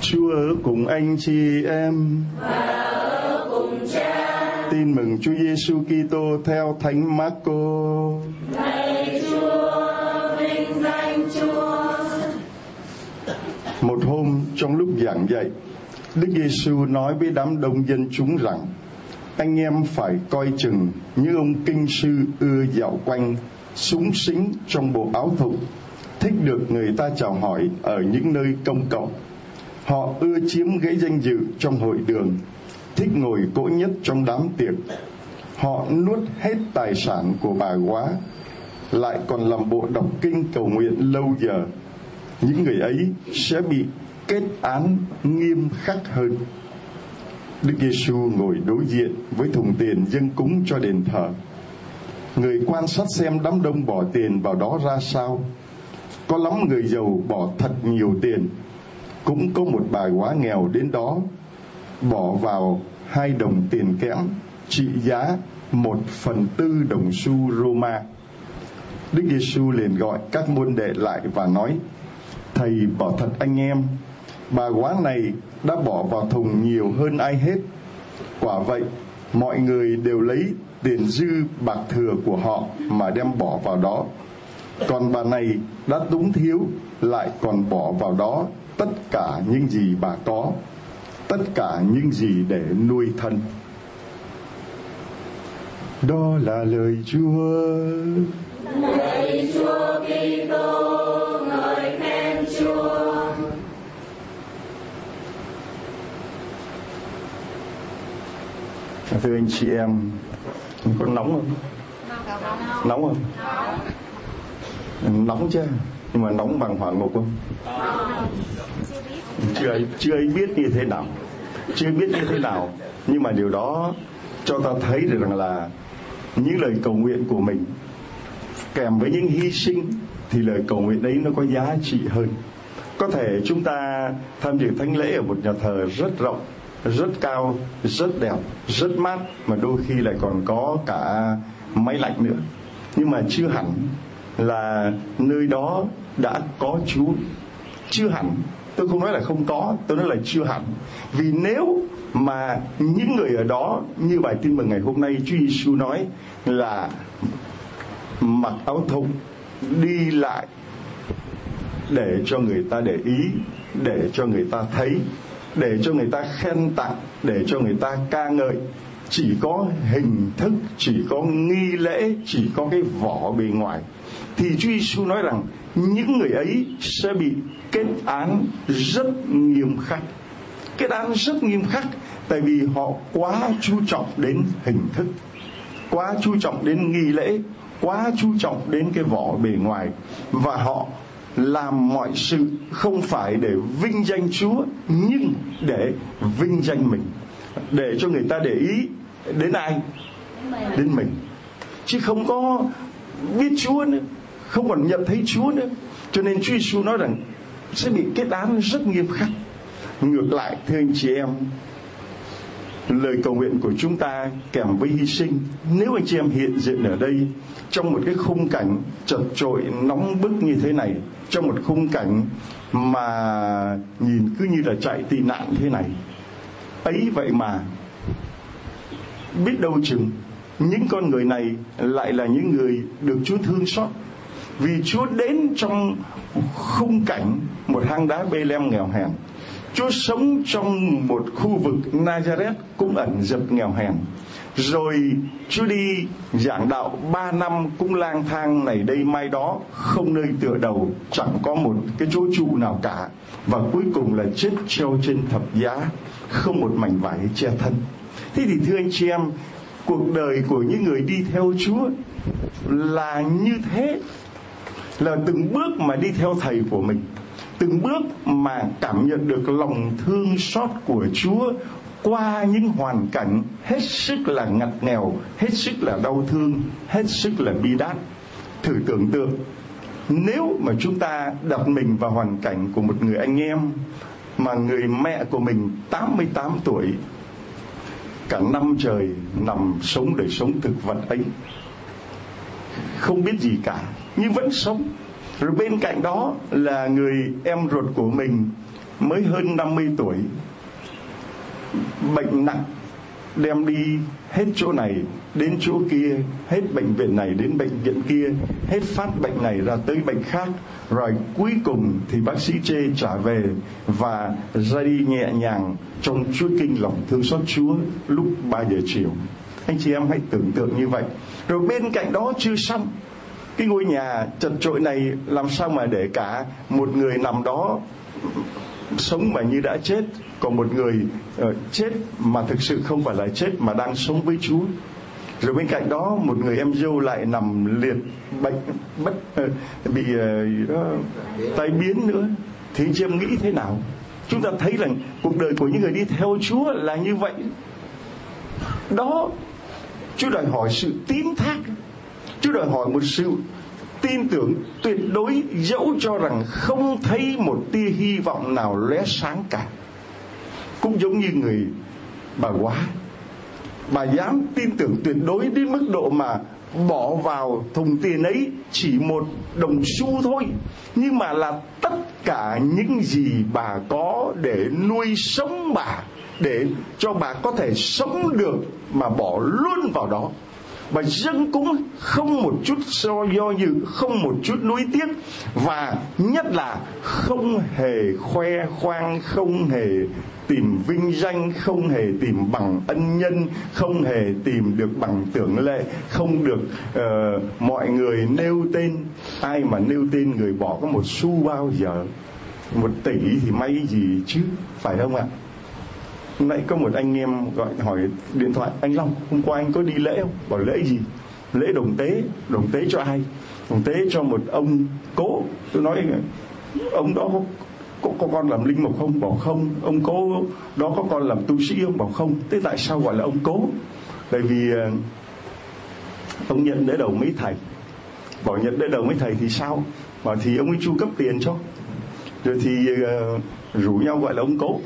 Chúa ở cùng anh chị em và ở cùng Cha. Tin mừng Chúa Giêsu Kitô theo Thánh Marco. Lạy Chúa, vinh danh Chúa. Một hôm trong lúc giảng dạy, Đức Giêsu nói với đám đông dân chúng rằng: anh em phải coi chừng như ông kinh sư ưa dạo quanh, xúng xính trong bộ áo thụng, thích được người ta chào hỏi ở những nơi công cộng. Họ ưa chiếm ghế danh dự trong hội đường, thích ngồi cỗ nhất trong đám tiệc. Họ nuốt hết tài sản của bà góa, lại còn làm bộ đọc kinh cầu nguyện lâu giờ. Những người ấy sẽ bị kết án nghiêm khắc hơn. Đức Giêsu ngồi đối diện với thùng tiền dâng cúng cho đền thờ. Người quan sát xem đám đông bỏ tiền vào đó ra sao. Có lắm người giàu bỏ thật nhiều tiền. Cũng có một bà góa nghèo đến đó bỏ vào 2 đồng tiền kẽm, trị giá 1/4 đồng xu Roma. Đức Giêsu liền gọi các môn đệ lại và nói: thầy bảo thật anh em, bà góa này đã bỏ vào thùng nhiều hơn ai hết. Quả vậy, mọi người đều lấy tiền dư bạc thừa của họ mà đem bỏ vào đó. Còn bà này đã túng thiếu, lại còn bỏ vào đó tất cả những gì bà có, tất cả những gì để nuôi thân. Đó là lời Chúa. Lạy Chúa Kitô, ngợi khen Chúa. Thưa anh chị em, có nóng không? Nóng không? Nóng chứ, nhưng mà nóng bằng hỏa ngục không? Chưa ai biết như thế nào, chưa biết như thế nào, nhưng mà điều đó cho ta thấy được rằng là những lời cầu nguyện của mình kèm với những hy sinh thì lời cầu nguyện ấy nó có giá trị hơn. Có thể chúng ta tham dự thánh lễ ở một nhà thờ rất rộng, rất cao, rất đẹp, rất mát, mà đôi khi lại còn có cả máy lạnh nữa, nhưng mà chưa hẳn là nơi đó đã có Chúa. Chưa hẳn, tôi không nói là không có, tôi nói là chưa hẳn. Vì nếu mà những người ở đó như bài tin mừng ngày hôm nay, Chúa Giêsu nói là mặc áo thụng đi lại để cho người ta để ý, để cho người ta thấy, để cho người ta khen tặng, để cho người ta ca ngợi, chỉ có hình thức, chỉ có nghi lễ, chỉ có cái vỏ bề ngoài, thì Chúa Giêsu nói rằng những người ấy sẽ bị kết án rất nghiêm khắc. Kết án rất nghiêm khắc, tại vì họ quá chú trọng đến hình thức, quá chú trọng đến nghi lễ, quá chú trọng đến cái vỏ bề ngoài, và họ làm mọi sự không phải để vinh danh Chúa, nhưng để vinh danh mình, để cho người ta để ý đến ai? Đến mình, chứ không có biết Chúa nữa, không còn nhận thấy Chúa nữa. Cho nên Chúa Giêsu nói rằng sẽ bị kết án rất nghiêm khắc. Ngược lại, thưa anh chị em, lời cầu nguyện của chúng ta kèm với hy sinh, nếu anh chị em hiện diện ở đây trong một cái khung cảnh chật chội nóng bức như thế này, trong một khung cảnh mà nhìn cứ như là chạy tị nạn thế này ấy, vậy mà biết đâu chừng những con người này lại là những người được Chúa thương xót, vì Chúa đến trong khung cảnh một hang đá Bê-lem nghèo hèn. Chúa sống trong một khu vực Nazareth cũng ẩn dật nghèo hèn. Rồi Chúa đi giảng đạo 3 năm cũng lang thang này đây mai đó, không nơi tựa đầu, chẳng có một cái chỗ trụ nào cả, và cuối cùng là chết treo trên thập giá, không một mảnh vải che thân. Thế thì thưa anh chị em, cuộc đời của những người đi theo Chúa là như thế, là từng bước mà đi theo thầy của mình, từng bước mà cảm nhận được lòng thương xót của Chúa qua những hoàn cảnh hết sức là ngặt nghèo, hết sức là đau thương, hết sức là bi đát. Thử tưởng tượng, nếu mà chúng ta đặt mình vào hoàn cảnh của một người anh em mà người mẹ của mình 88 tuổi, cả năm trời nằm sống đời sống thực vật ấy, không biết gì cả nhưng vẫn sống. Rồi bên cạnh đó là người em ruột của mình mới hơn 50 tuổi, bệnh nặng, đem đi hết chỗ này đến chỗ kia, hết bệnh viện này đến bệnh viện kia, hết phát bệnh này ra tới bệnh khác, rồi cuối cùng thì bác sĩ chê trả về và ra đi nhẹ nhàng trong chuỗi kinh lòng thương xót Chúa lúc 3 giờ chiều. Anh chị em hãy tưởng tượng như vậy. Rồi bên cạnh đó chưa xong, cái ngôi nhà chật chội này làm sao mà để cả một người nằm đó sống mà như đã chết, còn một người chết mà thực sự không phải là chết mà đang sống với Chúa. Rồi bên cạnh đó một người em dâu lại nằm liệt bệnh bị tai biến nữa. Thì anh chị em nghĩ thế nào? Chúng ta thấy rằng cuộc đời của những người đi theo Chúa là như vậy đó. Chúa đòi hỏi sự tín thác, Chúa đòi hỏi một sự tin tưởng tuyệt đối, dẫu cho rằng không thấy một tia hy vọng nào lóe sáng cả. Cũng giống như người bà quá, bà dám tin tưởng tuyệt đối đến mức độ mà bỏ vào thùng tiền ấy chỉ một đồng xu thôi, nhưng mà là tất cả những gì bà có để nuôi sống bà, để cho bà có thể sống được, mà bỏ luôn vào đó. Bà dâng cúng không một chút do dự, không một chút nuối tiếc, và nhất là không hề khoe khoang, không hề tìm vinh danh, không hề tìm bằng ân nhân, không hề tìm được bằng tưởng lệ, không được mọi người nêu tên. Ai mà nêu tên người bỏ có một xu bao giờ? 1 tỷ thì may gì chứ, phải không ạ? Nãy có một anh em gọi hỏi điện thoại: anh Long, hôm qua anh có đi lễ không? Bảo lễ gì? Lễ đồng tế. Đồng tế cho ai? Đồng tế cho một ông cố. Tôi nói ông đó có con làm linh mục không? Bảo không. Ông cố đó có con làm tu sĩ không? Bảo không. Thế tại sao gọi là ông cố? Tại vì ông nhận đỡ đầu mấy thầy. Bảo nhận đỡ đầu mấy thầy thì sao? Bảo thì ông ấy chu cấp tiền cho. Rồi thì rủ nhau gọi là ông cố.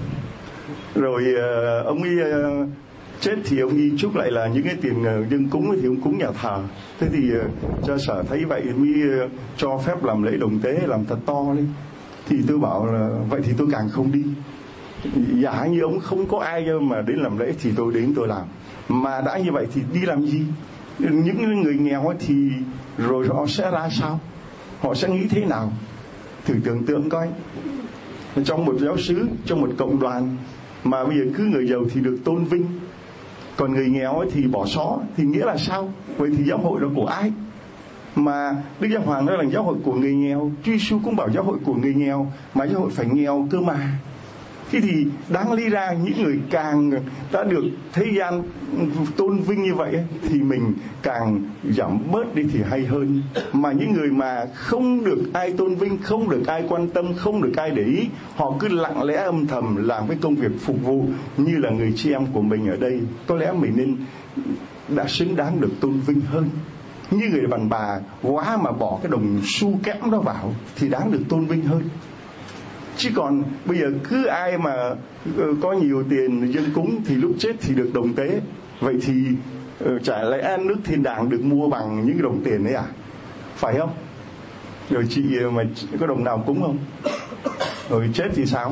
Rồi ông ấy chết thì ông ấy chúc lại là những cái tiền dân cúng thì ông cúng nhà thờ. Thế thì cha sở thấy vậy mới cho phép làm lễ đồng tế, làm thật to lên. Thì tôi bảo là vậy thì tôi càng không đi. Giả như ông không có ai mà đến làm lễ thì tôi đến tôi làm. Mà đã như vậy thì đi làm gì? Những người nghèo thì rồi họ sẽ ra sao? Họ sẽ nghĩ thế nào? Thử tưởng tượng coi, trong một giáo xứ, trong một cộng đoàn mà bây giờ cứ người giàu thì được tôn vinh, còn người nghèo thì bỏ xó, thì nghĩa là sao? Vậy thì giáo hội đó của ai? Mà Đức Giáo Hoàng nói là giáo hội của người nghèo, Chúa Giêsu cũng bảo giáo hội của người nghèo, mà giáo hội phải nghèo cơ mà. Thế thì đáng lý ra những người càng đã được thế gian tôn vinh như vậy thì mình càng giảm bớt đi thì hay hơn. Mà những người mà không được ai tôn vinh, không được ai quan tâm, không được ai để ý, họ cứ lặng lẽ âm thầm làm cái công việc phục vụ như là người chị em của mình ở đây, có lẽ mình nên đã xứng đáng được tôn vinh hơn. Như người đàn bà quá mà bỏ cái đồng xu kẽm đó vào thì đáng được tôn vinh hơn. Chứ còn bây giờ cứ ai mà có nhiều tiền dân cúng thì lúc chết thì được đồng tế. Vậy thì chả lẽ nước thiên đàng được mua bằng những đồng tiền ấy à? Phải không? Rồi chị mà có đồng nào cúng không? Rồi chết thì sao?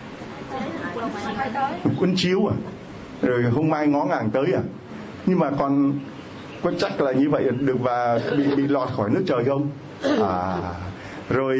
Quân chiếu à? Rồi không mai ngó ngàng tới à? Nhưng mà còn có chắc là như vậy được và bị lọt khỏi nước trời không? Rồi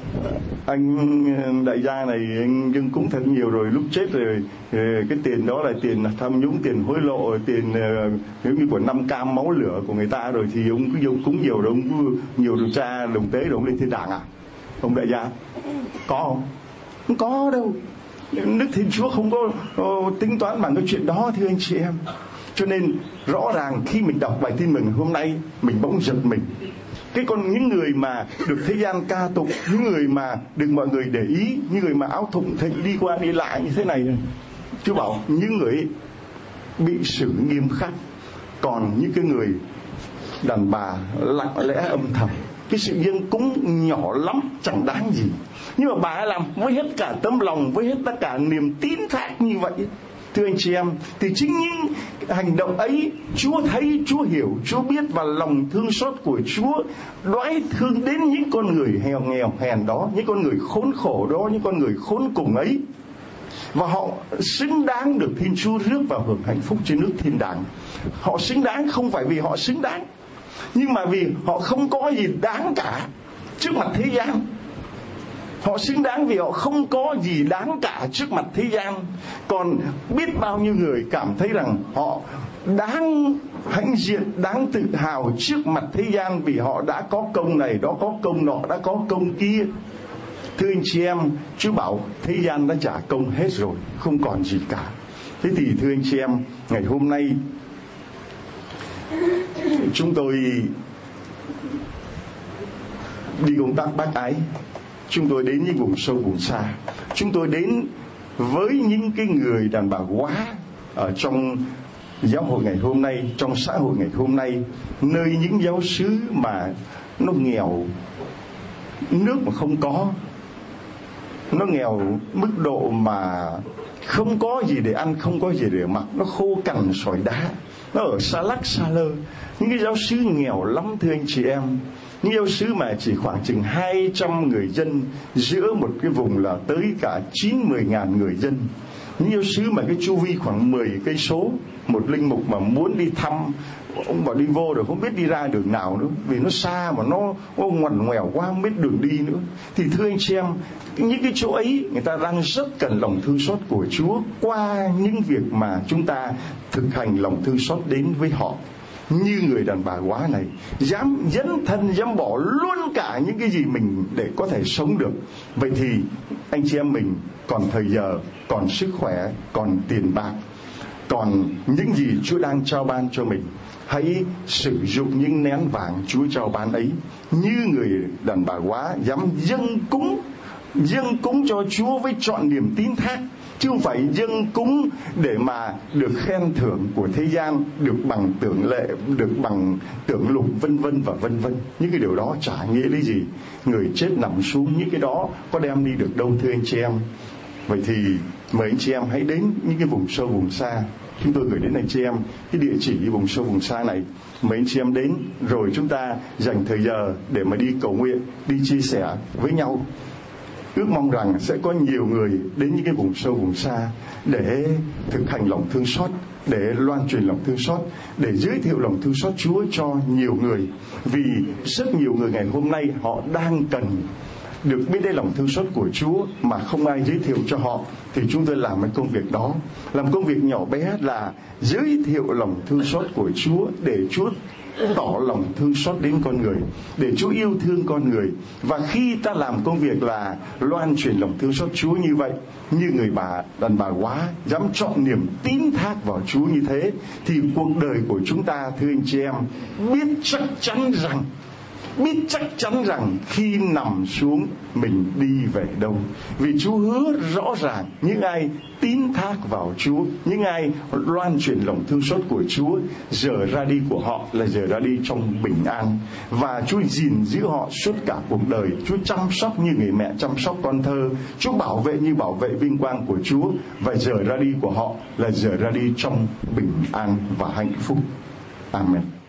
anh đại gia này anh dâng cúng thật nhiều, rồi lúc chết rồi cái tiền đó là tiền tham nhũng, tiền hối lộ, tiền giống như của 5 cam máu lửa của người ta, rồi thì ông cứ dâng cúng nhiều rồi ông cứ nhiều điều tra đồng tế rồi ông lên thiên đàng à? Ông đại gia có không? Không có đâu. Đức Thiên Chúa không có tính toán bằng cái chuyện đó thưa anh chị em. Cho nên rõ ràng khi mình đọc bài tin mừng hôm nay mình bỗng giật mình. Cái còn những người mà được thế gian ca tụng, những người mà được mọi người để ý, những người mà áo thụng thịnh đi qua đi lại như thế này, Chúa bảo những người bị xử nghiêm khắc. Còn những cái người đàn bà lặng lẽ âm thầm, cái sự dâng cúng nhỏ lắm chẳng đáng gì, nhưng mà bà làm với hết cả tấm lòng, với hết tất cả niềm tín thác như vậy Thưa anh chị em, thì chính những hành động ấy Chúa thấy, Chúa hiểu, Chúa biết, và lòng thương xót của Chúa đoái thương đến những con người nghèo hèn đó, những con người khốn khổ đó, những con người khốn cùng ấy, và họ xứng đáng được Thiên Chúa rước vào hưởng hạnh phúc trên nước thiên đàng. Họ xứng đáng không phải vì họ xứng đáng, nhưng mà vì họ không có gì đáng cả trước mặt thế gian. Họ xứng đáng vì họ không có gì đáng cả trước mặt thế gian. Còn biết bao nhiêu người cảm thấy rằng họ đáng hãnh diện, đáng tự hào trước mặt thế gian vì họ đã có công này, đó có công nọ, đã có công kia. Thưa anh chị em, Chúa bảo thế gian đã trả công hết rồi, không còn gì cả. Thế thì thưa anh chị em, ngày hôm nay chúng tôi đi công tác bác ái, chúng tôi đến những vùng sâu vùng xa, chúng tôi đến với những cái người đàn bà quá ở trong giáo hội ngày hôm nay, trong xã hội ngày hôm nay, nơi những giáo xứ mà nó nghèo, nước mà không có, nó nghèo mức độ mà không có gì để ăn, không có gì để mặc, nó khô cằn sỏi đá, nó ở xa lắc xa lơ. Những cái giáo xứ nghèo lắm thưa anh chị em, những giáo xứ mà chỉ khoảng chừng 200 người dân giữa một cái vùng là tới cả 9-10 ngàn người dân. Những giáo xứ mà cái chu vi khoảng 10 cây số, một linh mục mà muốn đi thăm, ông bảo đi vô rồi không biết đi ra đường nào nữa, vì nó xa mà nó ngoằn ngoèo quá, không biết đường đi nữa. Thì thưa anh chị em, những cái chỗ ấy người ta đang rất cần lòng thương xót của Chúa qua những việc mà chúng ta thực hành lòng thương xót đến với họ. Như người đàn bà quá này, dám dấn thân, dám bỏ luôn cả những cái gì mình để có thể sống được. Vậy thì anh chị em mình còn thời giờ, còn sức khỏe, còn tiền bạc, còn những gì Chúa đang trao ban cho mình, hãy sử dụng những nén vàng Chúa trao ban ấy. Như người đàn bà quá dám dâng cúng cho Chúa với trọn niềm tín thác, chứ không phải dâng cúng để mà được khen thưởng của thế gian, được bằng tưởng lệ, được bằng tưởng lục, vân vân và vân vân. Những cái điều đó chả nghĩa lý gì. Người chết nằm xuống, những cái đó có đem đi được đâu thưa anh chị em. Vậy thì mời anh chị em hãy đến những cái vùng sâu vùng xa. Chúng tôi gửi đến anh chị em cái địa chỉ vùng sâu vùng xa này. Mời anh chị em đến, rồi chúng ta dành thời giờ để mà đi cầu nguyện, đi chia sẻ với nhau. Ước mong rằng sẽ có nhiều người đến những cái vùng sâu vùng xa để thực hành lòng thương xót, để loan truyền lòng thương xót, để giới thiệu lòng thương xót Chúa cho nhiều người. Vì rất nhiều người ngày hôm nay họ đang cần được biết đến lòng thương xót của Chúa mà không ai giới thiệu cho họ. Thì chúng tôi làm cái công việc đó, làm công việc nhỏ bé là giới thiệu lòng thương xót của Chúa, để Chúa tỏ lòng thương xót đến con người, để Chúa yêu thương con người. Và khi ta làm công việc là loan truyền lòng thương xót Chúa như vậy, như người đàn bà quá dám chọn niềm tín thác vào Chúa như thế, thì cuộc đời của chúng ta thưa anh chị em biết chắc chắn rằng khi nằm xuống mình đi về đâu. Vì Chúa hứa rõ ràng những ai tín thác vào Chúa, những ai loan truyền lòng thương xót của Chúa, giờ ra đi của họ là giờ ra đi trong bình an. Và Chúa gìn giữ họ suốt cả cuộc đời. Chúa chăm sóc như người mẹ chăm sóc con thơ. Chúa bảo vệ như bảo vệ vinh quang của Chúa. Và giờ ra đi của họ là giờ ra đi trong bình an và hạnh phúc. Amen.